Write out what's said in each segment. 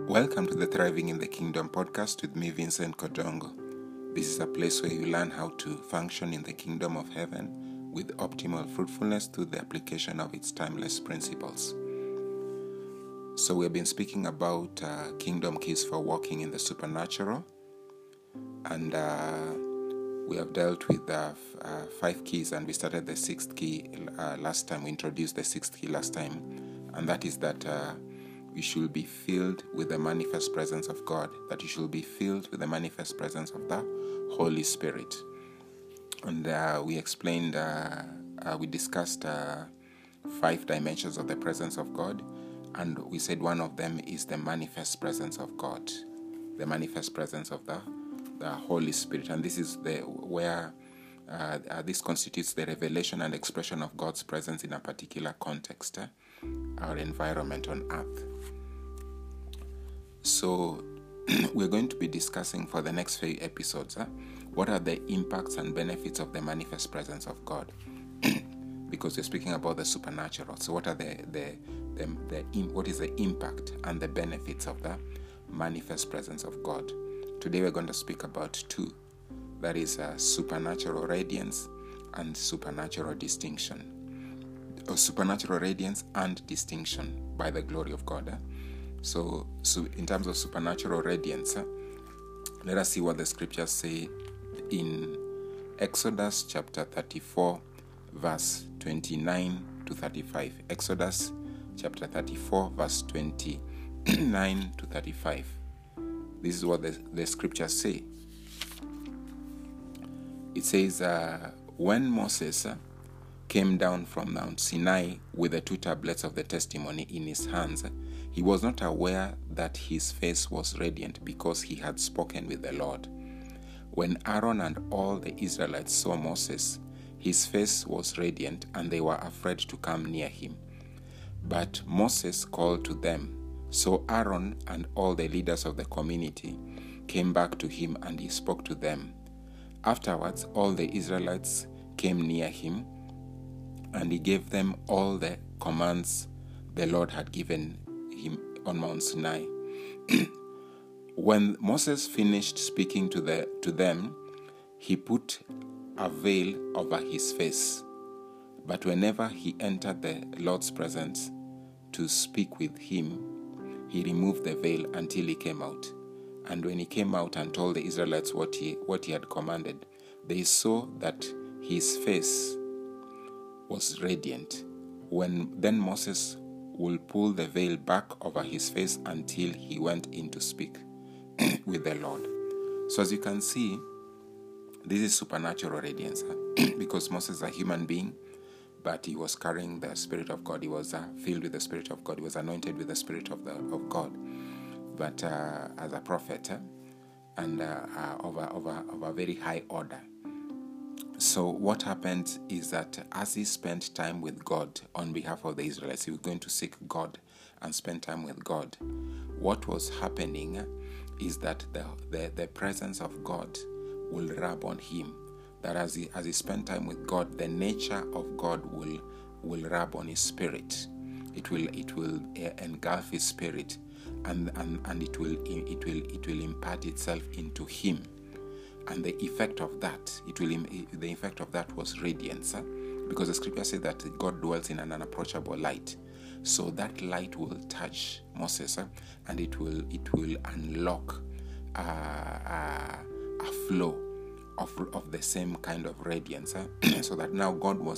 Welcome to the Thriving in the Kingdom podcast with me, Vincent Kodongo. This is a place where you learn how to function in the kingdom of heaven with optimal fruitfulness through the application of its timeless principles. So we have been speaking about kingdom keys for walking in the supernatural, and we have dealt with 5 keys, and we started the 6th key last time. We introduced the 6th key last time, and that is that we should be filled with the manifest presence of God, that you should be filled with the manifest presence of the Holy Spirit. And we explained, we discussed 5 dimensions of the presence of God, and we said one of them is the manifest presence of God, the manifest presence of the Holy Spirit. And this is where this constitutes the revelation and expression of God's presence in a particular context, our environment on earth. So we're going to be discussing for the next few episodes what are the impacts and benefits of the manifest presence of God, because we're speaking about the supernatural. So what are what is the impact and the benefits of the manifest presence of God? Today we're going to speak about 2, that is supernatural radiance and supernatural distinction. Supernatural radiance and distinction by the glory of God. So in terms of supernatural radiance, let us see what the scriptures say in Exodus chapter 34, verse 29 to 35. Exodus chapter 34, verse 29 to 35. This is what the scriptures say. It says, when Moses came down from Mount Sinai with the 2 tablets of the testimony in his hands, he was not aware that his face was radiant because he had spoken with the Lord. When Aaron and all the Israelites saw Moses, his face was radiant, and they were afraid to come near him. But Moses called to them. So Aaron and all the leaders of the community came back to him, and he spoke to them. Afterwards, all the Israelites came near him, and he gave them all the commands the Lord had given him on Mount Sinai. When Moses finished speaking to them, he put a veil over his face. But whenever he entered the Lord's presence to speak with him, he removed the veil until he came out. And when he came out and told the Israelites what he had commanded, they saw that his face was radiant. Then Moses will pull the veil back over his face until he went in to speak with the Lord. So as you can see, this is supernatural radiance, because Moses is a human being, but he was carrying the Spirit of God. He was filled with the Spirit of God. He was anointed with the Spirit of God, but as a prophet and of a very high order. So what happened is that as he spent time with God on behalf of the Israelites, he was going to seek God and spend time with God. What was happening is that the presence of God will rub on him. That as he spent time with God, the nature of God will rub on his spirit. It will engulf his spirit, and it will impart itself into him. And the effect of that was radiance, because the scripture says that God dwells in an unapproachable light. So that light will touch Moses, and it will unlock a flow of the same kind of radiance, so that now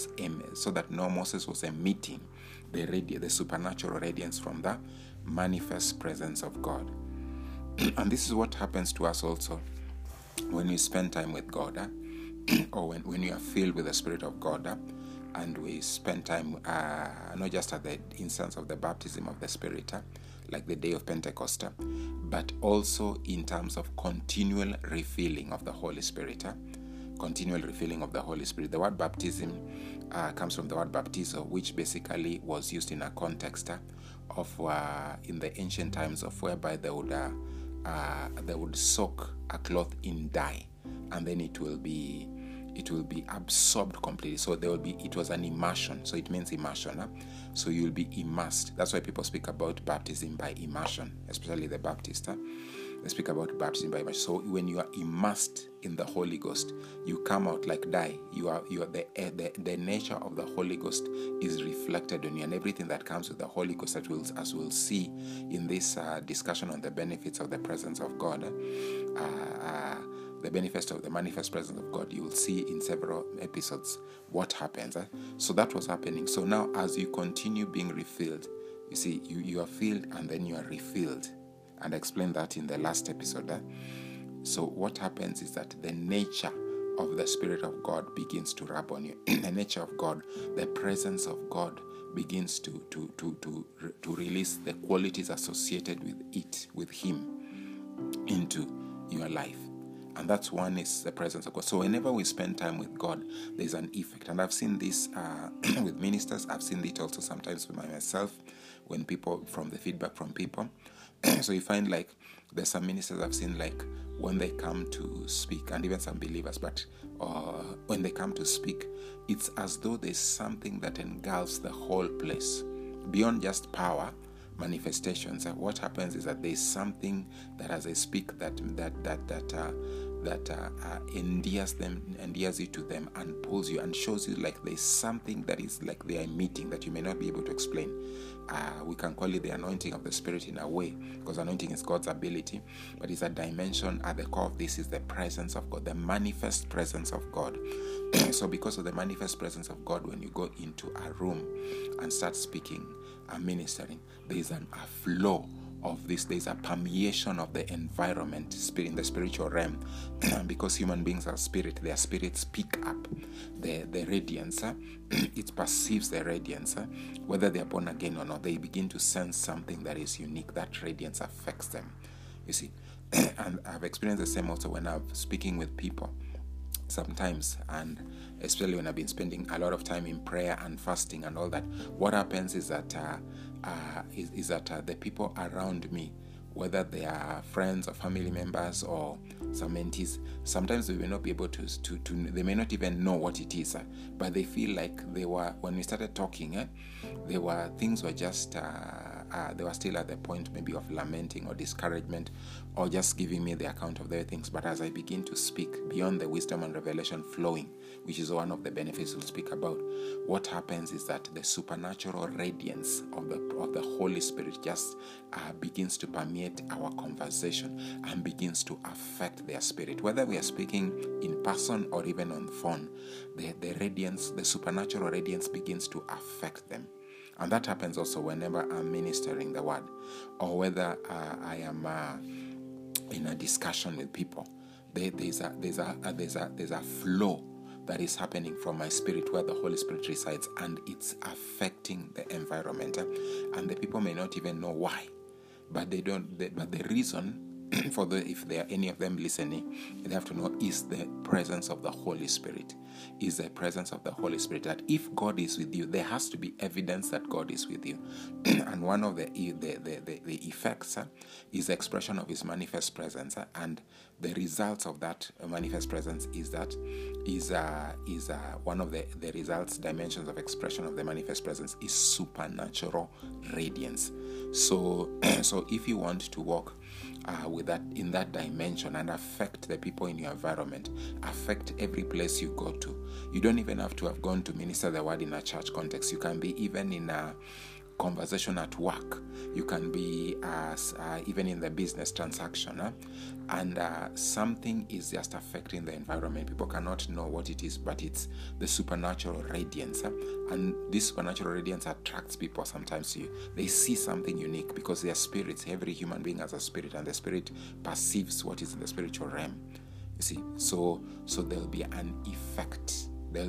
Moses was emitting the supernatural radiance from the manifest presence of God. And this is what happens to us also when we spend time with God, or when we are filled with the Spirit of God, and we spend time not just at the instance of the baptism of the Spirit, like the day of Pentecost, but also in terms of continual refilling of the Holy Spirit. Continual refilling of the Holy Spirit. The word baptism comes from the word baptizo, which basically was used in a context of in the ancient times of whereby they would soak a cloth in dye, and then it will be it will be absorbed completely. So it was an immersion. So it means immersion. Huh? So you'll be immersed. That's why people speak about baptism by immersion, especially the Baptist. Huh? They speak about baptism by immersion. So when you are immersed in the Holy Ghost, you come out like dye. You are the nature of the Holy Ghost is reflected on you, and everything that comes with the Holy Ghost, as we'll see in this discussion on the benefits of the presence of God. The benefits of the manifest presence of God, you will see in several episodes what happens. So that was happening. So now, as you continue being refilled, you see, you are filled and then you are refilled. And I explained that in the last episode. So what happens is that the nature of the Spirit of God begins to rub on you. The nature of God, the presence of God begins to release the qualities associated with it, with Him, into your life. And that's one is the presence of God. So whenever we spend time with God, there's an effect. And I've seen this with ministers. I've seen it also sometimes with myself, when people, from the feedback from people. So you find like there's some ministers I've seen, like when they come to speak, and even some believers, but when they come to speak, it's as though there's something that engulfs the whole place. Beyond just power, manifestations, what happens is that there's something that as they speak that endears you to them and pulls you and shows you like there's something that is like they are meeting that you may not be able to explain. We can call it the anointing of the Spirit in a way, because anointing is God's ability, but it's a dimension. At the core of this is the presence of God, the manifest presence of God. So because of the manifest presence of God, when you go into a room and start speaking and ministering, there is a flow of this. There's a permeation of the environment, in the spiritual realm. Because human beings are spirit, their spirits pick up the radiance. It perceives the radiance. Whether they are born again or not, they begin to sense something that is unique. That radiance affects them, you see. And I've experienced the same also when I'm speaking with people sometimes, and especially when I've been spending a lot of time in prayer and fasting and all that. What happens is that the people around me, whether they are friends or family members or some mentees, sometimes they may not be able to they may not even know what it is, but they feel like when we started talking, things were just they were still at the point maybe of lamenting or discouragement, or just giving me the account of their things. But as I begin to speak, beyond the wisdom and revelation flowing, which is one of the benefits we'll speak about, what happens is that the supernatural radiance of the Holy Spirit just begins to permeate our conversation and begins to affect their spirit. Whether we are speaking in person or even on the phone, the radiance, the supernatural radiance begins to affect them. And that happens also whenever I'm ministering the word, or whether I am in a discussion with people. There's a flow that is happening from my spirit where the Holy Spirit resides, and it's affecting the environment. And the people may not even know why, but but the reason if there are any of them listening, they have to know is the presence of the Holy Spirit. Is the presence of the Holy Spirit. That if God is with you, there has to be evidence that God is with you. And one of the effects is the expression of His manifest presence, and the results of that manifest presence is one of the results, dimensions of expression of the manifest presence is supernatural radiance. So if you want to walk with that, in that dimension, and affect the people in your environment, affect every place you go to. You don't even have to have gone to minister the word in a church context. You can be even in a conversation at work. You can be even in the business transaction, and something is just affecting the environment. People cannot know what it is, but it's the supernatural radiance, and this supernatural radiance attracts people. Sometimes they see something unique because their spirits. Every human being has a spirit, and the spirit perceives what is in the spiritual realm. You see, so there'll be an effect.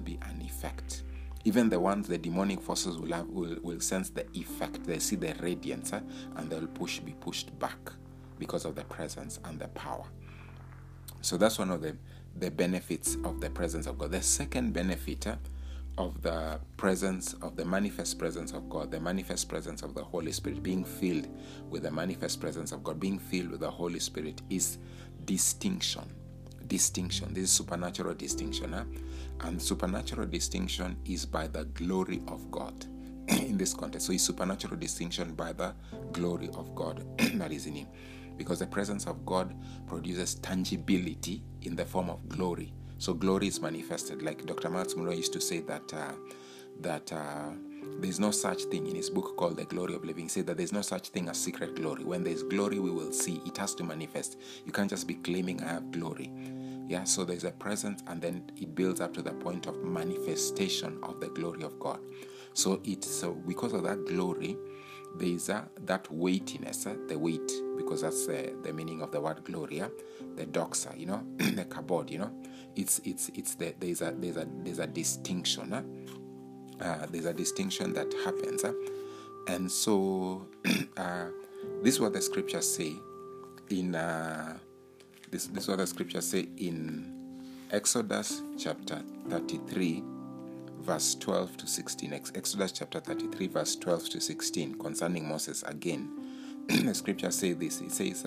Even the demonic forces will sense the effect. They see the radiance, and they'll be pushed back because of the presence and the power. So that's one of the benefits of the presence of God. The second benefit of the presence of the manifest presence of God, the manifest presence of the Holy Spirit, being filled with the manifest presence of God, being filled with the Holy Spirit, is distinction. distinction. This is supernatural distinction. And supernatural distinction is by the glory of God in this context. So it's supernatural distinction by the glory of God that is in him. Because the presence of God produces tangibility in the form of glory. So glory is manifested. Like Dr. Miles Monroe used to say that there's no such thing in his book called The Glory of Living. He said that there's no such thing as secret glory. When there's glory, we will see. It has to manifest. You can't just be claiming I have glory. Yeah, so there's a presence, and then it builds up to the point of manifestation of the glory of God. So because of that glory, there is that weightiness, the weight, because that's the meaning of the word glory. The doxa, the kabod, there's a distinction. There's a distinction that happens, and so this is what the scriptures say in this is what the scriptures say in Exodus chapter 33. Verse 12 to 16. Exodus chapter 33, verse 12 to 16, concerning Moses again. The scripture says this. It says,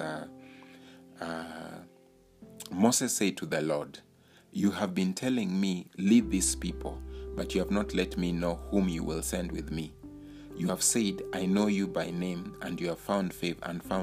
Moses said to the Lord, "You have been telling me, lead these people, but you have not let me know whom you will send with me. You have said, I know you by name, and you have found favor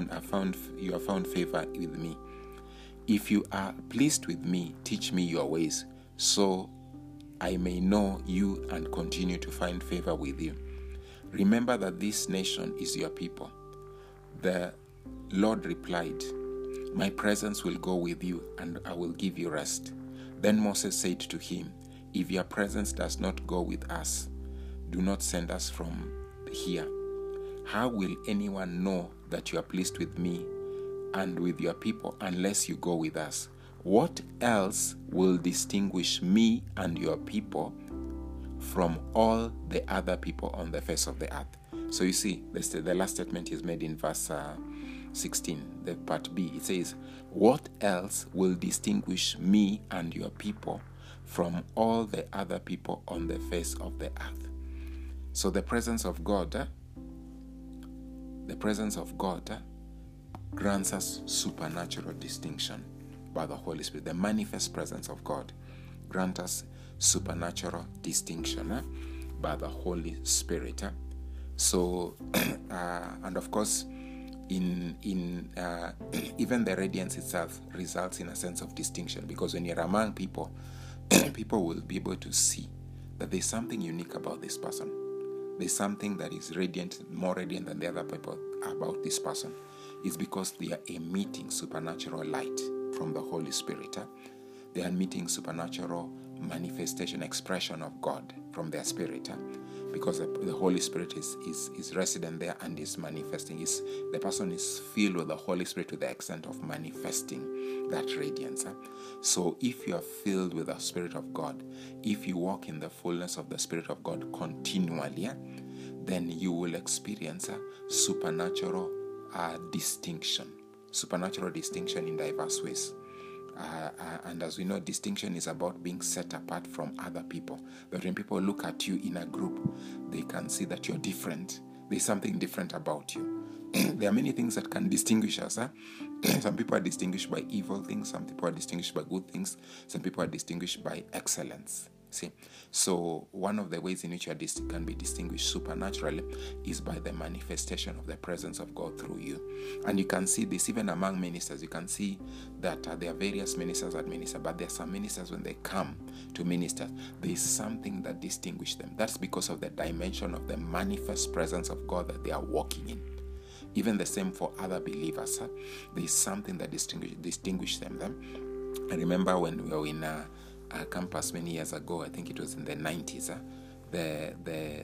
with me. If you are pleased with me, teach me your ways, so I may know you and continue to find favor with you. Remember that this nation is your people." The Lord replied, "My presence will go with you, and I will give you rest." Then Moses said to him, "If your presence does not go with us, do not send us from here. How will anyone know that you are pleased with me and with your people unless you go with us? What else will distinguish me and your people from all the other people on the face of the earth?" So you see, the last statement is made in verse 16, the part B. It says, "What else will distinguish me and your people from all the other people on the face of the earth?" So the presence of God, grants us supernatural distinction by the Holy Spirit. The manifest presence of God grants us supernatural distinction by the Holy Spirit. So, and of course, in even the radiance itself results in a sense of distinction, because when you're among people, people will be able to see that there's something unique about this person. There's something that is radiant, more radiant than the other people about this person. It's because they are emitting supernatural light from the Holy Spirit. They are emitting supernatural manifestation, expression of God from their spirit, because the Holy Spirit is resident there and is manifesting. The person is filled with the Holy Spirit to the extent of manifesting that radiance. So if you are filled with the Spirit of God, if you walk in the fullness of the Spirit of God continually, then you will experience supernatural distinction in diverse ways. And as we know, distinction is about being set apart from other people. But when people look at you in a group, they can see that you're different. There's something different about you. There are many things that can distinguish us. Some people are distinguished by evil things. Some people are distinguished by good things. Some people are distinguished by excellence. See, so one of the ways in which you can be distinguished supernaturally is by the manifestation of the presence of God through you. And you can see this even among ministers. You can see that there are various ministers that minister, but there are some ministers when they come to minister, there is something that distinguishes them. That's because of the dimension of the manifest presence of God that they are walking in. Even the same for other believers. There is something that distinguishes them. I remember when we were in a campus many years ago, I think it was in the 90s, the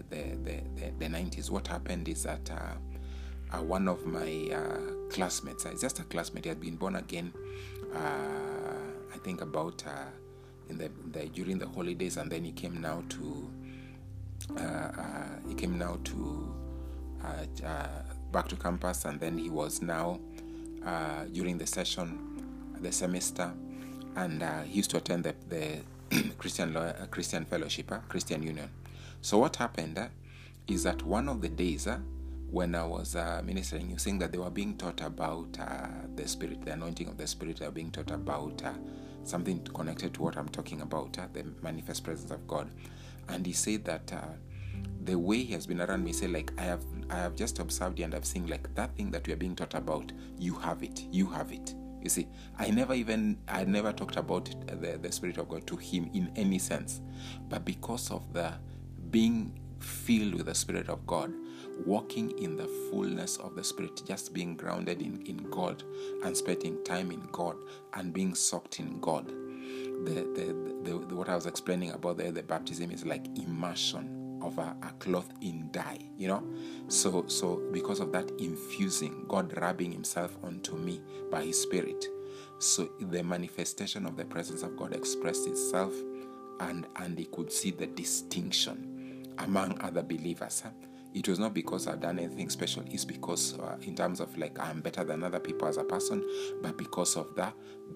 90s. What happened is that one of my classmates, it's just a classmate, he had been born again, I think about during the holidays, and then he came now to back to campus, and then he was now during the semester, and he used to attend the Christian fellowship, Christian Union. So what happened is that one of the days when I was ministering, he was saying that they were being taught about the Spirit, the anointing of the Spirit. They were being taught about something connected to what I'm talking about, the manifest presence of God. And he said that the way he has been around me, say like, I have just observed you and I've seen like that thing that we are being taught about, you have it. You see, I never talked about the Spirit of God to him in any sense, but because of the being filled with the Spirit of God, walking in the fullness of the Spirit, just being grounded in God and spending time in God and being soaked in God. The what I was explaining about the baptism is like immersion of a cloth in dye, So because of that infusing, God rubbing himself onto me by his Spirit, so the manifestation of the presence of God expressed itself, and he could see the distinction among other believers. It was not because I've done anything special. It's because in terms of like I'm better than other people as a person, but because of that,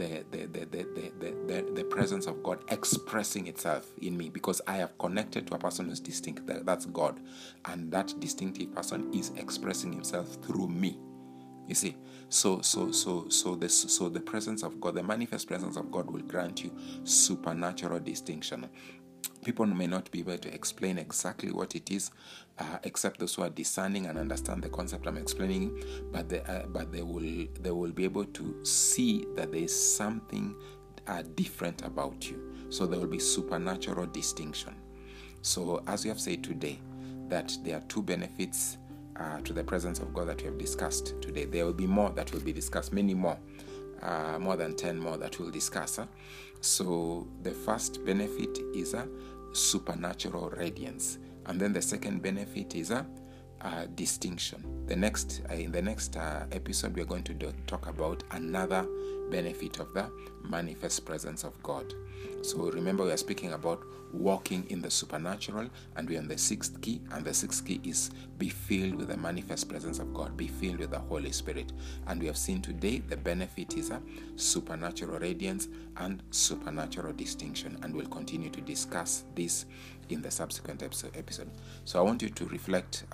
the presence of God expressing itself in me, because I have connected to a person who's distinct. That's God, and that distinctive person is expressing himself through me. You see, so the presence of God, the manifest presence of God, will grant you supernatural distinction. People may not be able to explain exactly what it is, except those who are discerning and understand the concept I'm explaining. But they will be able to see that there is something different about you. So there will be supernatural distinction. So as we have said today, that there are two benefits to the presence of God that we have discussed today. There will be more that will be discussed, many more. More than 10 more that we'll discuss. So the first benefit is a supernatural radiance, and then the second benefit is a distinction. In the next episode, we're going to talk about another benefit of the manifest presence of God. So remember, we are speaking about walking in the supernatural, and we're on the sixth key, and the sixth key is be filled with the manifest presence of God, be filled with the Holy Spirit. And we have seen today the benefit is a supernatural radiance and supernatural distinction, and we'll continue to discuss this in the subsequent episode. So I want you to reflect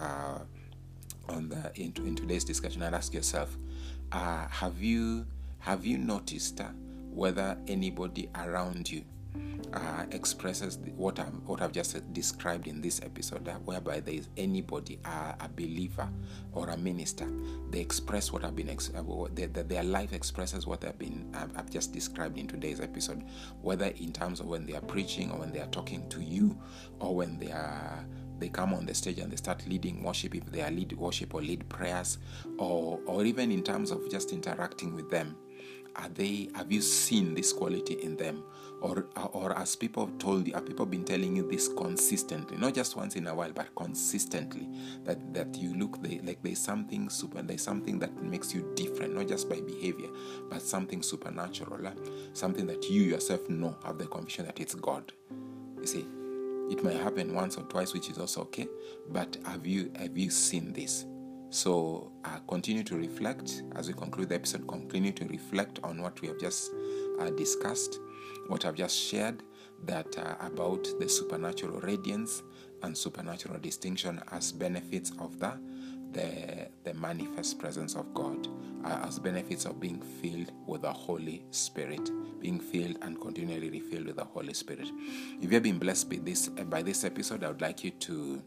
in today's discussion and ask yourself, have you noticed whether anybody around you expresses what I've just described in this episode, whereby there is anybody, a believer or a minister, they express what their life expresses what I've just described in today's episode, whether in terms of when they are preaching or when they are talking to you, or when they come on the stage and they start leading worship, if they are lead worship or lead prayers, or even in terms of just interacting with them. Have you seen this quality in them? Or as people have told you, have people been telling you this consistently, not just once in a while, but consistently, that you look like there's something there's something that makes you different, not just by behavior, but something supernatural, something that you yourself have the conviction that it's God. You see, it may happen once or twice, which is also okay, but have you seen this? So continue to reflect as we conclude the episode. Continue to reflect on what we have just discussed, what I've just shared, that about the supernatural radiance and supernatural distinction as benefits of the manifest presence of God, as benefits of being filled with the Holy Spirit, being filled and continually refilled with the Holy Spirit. If you have been blessed by this episode, I would like you to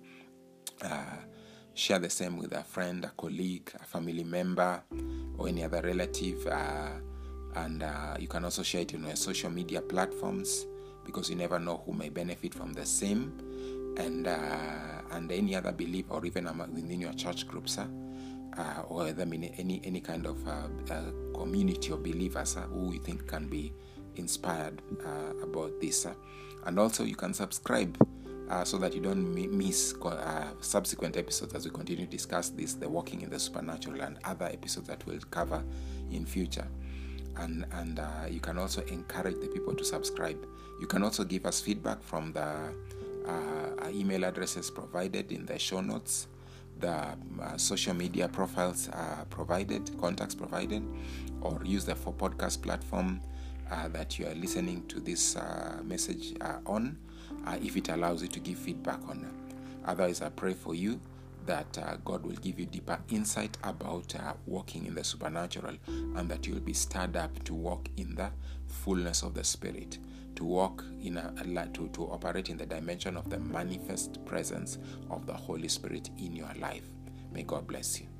share the same with a friend, a colleague, a family member, or any other relative. And you can also share it on your social media platforms, because you never know who may benefit from the same. And any other believer, or even within your church groups, or any kind of community of believers who you think can be inspired about this. And also you can subscribe so that you don't miss subsequent episodes as we continue to discuss this, the walking in the supernatural, and other episodes that we'll cover in future. And you can also encourage the people to subscribe. You can also give us feedback from the email addresses provided in the show notes. The social media profiles are provided, contacts provided, or use the podcast platform that you are listening to this message on, if it allows you to give feedback on. Otherwise, I pray for you that God will give you deeper insight about walking in the supernatural, and that you'll be stirred up to walk in the fullness of the Spirit, to walk in to operate in the dimension of the manifest presence of the Holy Spirit in your life. May God bless you.